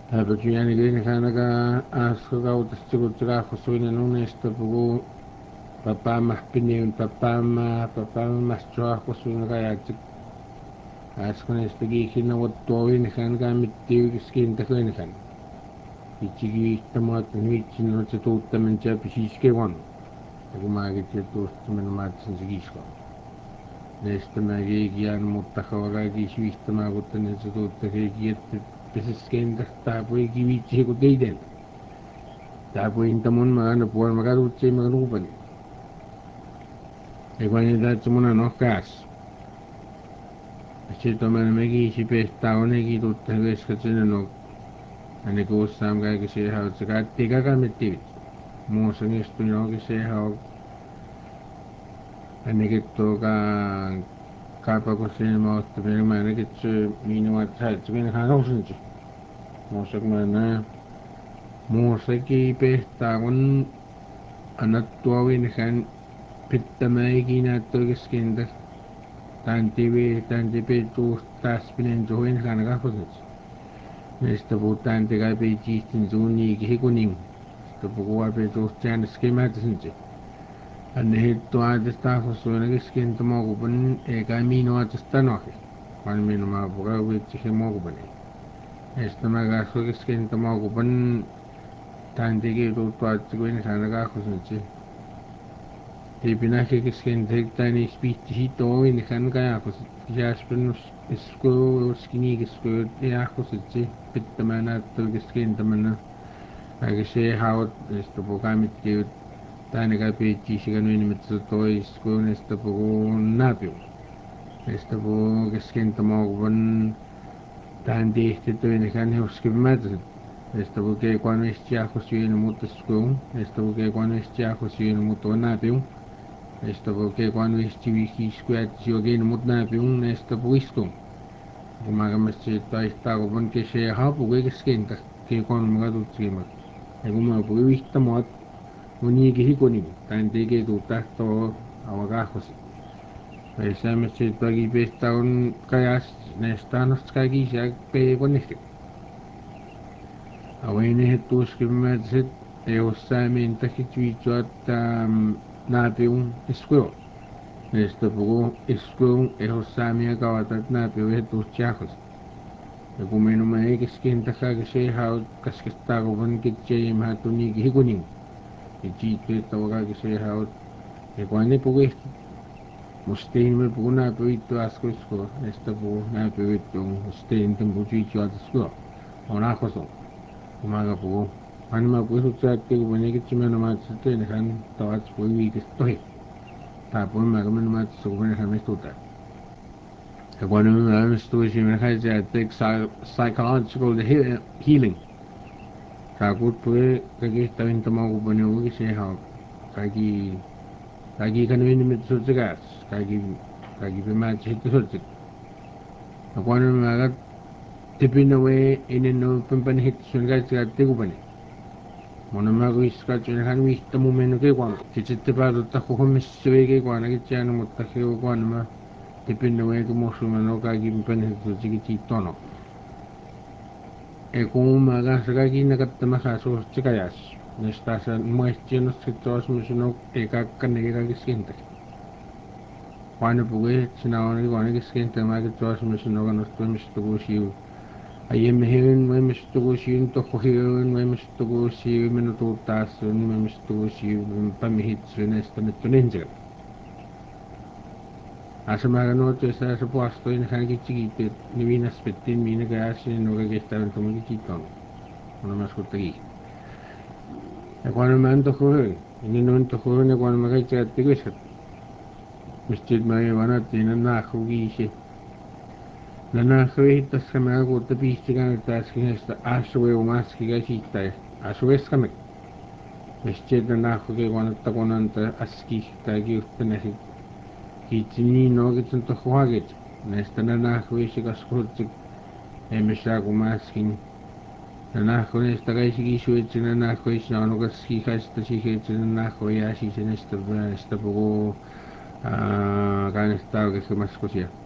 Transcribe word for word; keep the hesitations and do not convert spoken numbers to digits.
Porque ya ni que ni que asko ka utas chico chica josuina no esto pugo papá más pini papá más papá más chua josuina ka ya chic asko na esto ki kina wat tuwi ni kan ka mitiw kiskin ta kan kan ichigi tamo at ni chino chito tamen cha pishiske wan ako magi chito tamen mat sin sigisko nesta magi gian mutta kawaga ki shwista magutan chito ta ki kiet pisisken ta ta pui ki wichi ko deiden Tapo intamon magano puan magaruche magarupan. Eguanidad sumuna no cas. Chito man megi si pe taone ki tu teges kachina no. Ane ko sam ga ki se ha tsaka tiga ka metti. Mo sang estu no ki se ha ane ki to ka kapa ko se mo to be man ki tsu mino wa tsa tskin ha no sin chi. Mo sang man mo sa ki pe taon anat tuawin kan pittamai ki na to kiskinda tantivi tantipi tu taspinen join kana ka khosach nesta butan te ga pe jistin zuni ki hikunin to buwa pe tu chan skema tsinje anne to a de sta khosona kiskin to mo bun e ga mino a sta no ke kwan mino ma buga wi chi mo bun nesta ma ga so kiskin to mo bun tanti tu to a tsguin kana ka khosach Te pinake que sken tan ispiti hito in kan kaya ko jaspen sko skini ke sko ya ko se pitamana to ke sken tamana age se haut esto pogamit ke tane ka pe chi sigano in mit to sko esto po napio esto po ke sken tamo bon tan de este to in kan he uske mat esto po ke cuando es ya ko si en muto sko esto po ke cuando es ya ko si en muto napio Esto porque cuando estiviste squat joguei no mundo na piun esto puisto kumaga mesti ta esta go bon ke se ha pu ge skenta ke kon mga tu tsima e kuma pu vista mo uni ge hi koni tan de ge tu ta to awaga jos e sa mesti ta gi pesta un kayas nesta nos kagi ja pe kon este awene tu skimma zet e osamen ta ki tu ta na piun eskuo Esto poco escuun ejo samia kawatat na pero esto chajos. E como no me que skenta ka que se ha kaskesta go bon que che ma tu ni ki kunin. E chi te to ga que se ha e cuando poco esto mustein me poco na pero ito asko esko esto poco na pero ito mustein tem buju ito asko. Ona koso. Umaga poco. Anima pues usted que bueno que chima no más te dejan tawats pues vi que estoy. Tapos me hago menos más sobre el estuta. Cuando me estuve sin emergencia de psychological healing. Takut tuh kaki tawin tamo ko punya ugi sih ha kaki kaki kan ini mit sosigas kaki kaki pemat itu sosik. Cuando me haga tipin away ini no pempan hit sungai segat tiku pani. Mana me hago iskat cuma kan wih temu menu ke kuan. Cicit tiba tu tak hukum sesuai ke kuan lagi cian mutak ke kuan mah tipin away ke musuh mana kaki pempan hit sosik citono. E como maga sagagi nagatama kaso chikayas nesta muestio que todos me suno e kakkan ne ga gisinte cuando pugue sina oni gone gisinte ma que todos me suno ga nosto me stugo shi aye me hen me me stugo shi to khohiun me me stugo shi me no to tas me me stugo shi pa me hit nesta me tunenje asama ga no to sa sa puesto en han gi chigite ni vina spettin mine ga asi no ga gesta en tomo gi chiton no me ascolta E quando mi antojo hoy, ini no antojo ne quando me gaita tigisat. Mistit mai wana tina na khugi shi. Na na khui tas kama go ta bi stiga tas ki esta aswe o mas ki ga shi ta. Aswe skame. Mistit na khugi quando ta quando ta aski ta gi utna hi. Ki tini no gi tun to khwagit. Nesta na na khui shi ga skut e misha go mas kin Nanajo esta gai sigi shuet na najo is na no ski hasta si het na najo ya si se nesta esta poco ah gan esta que se más cosía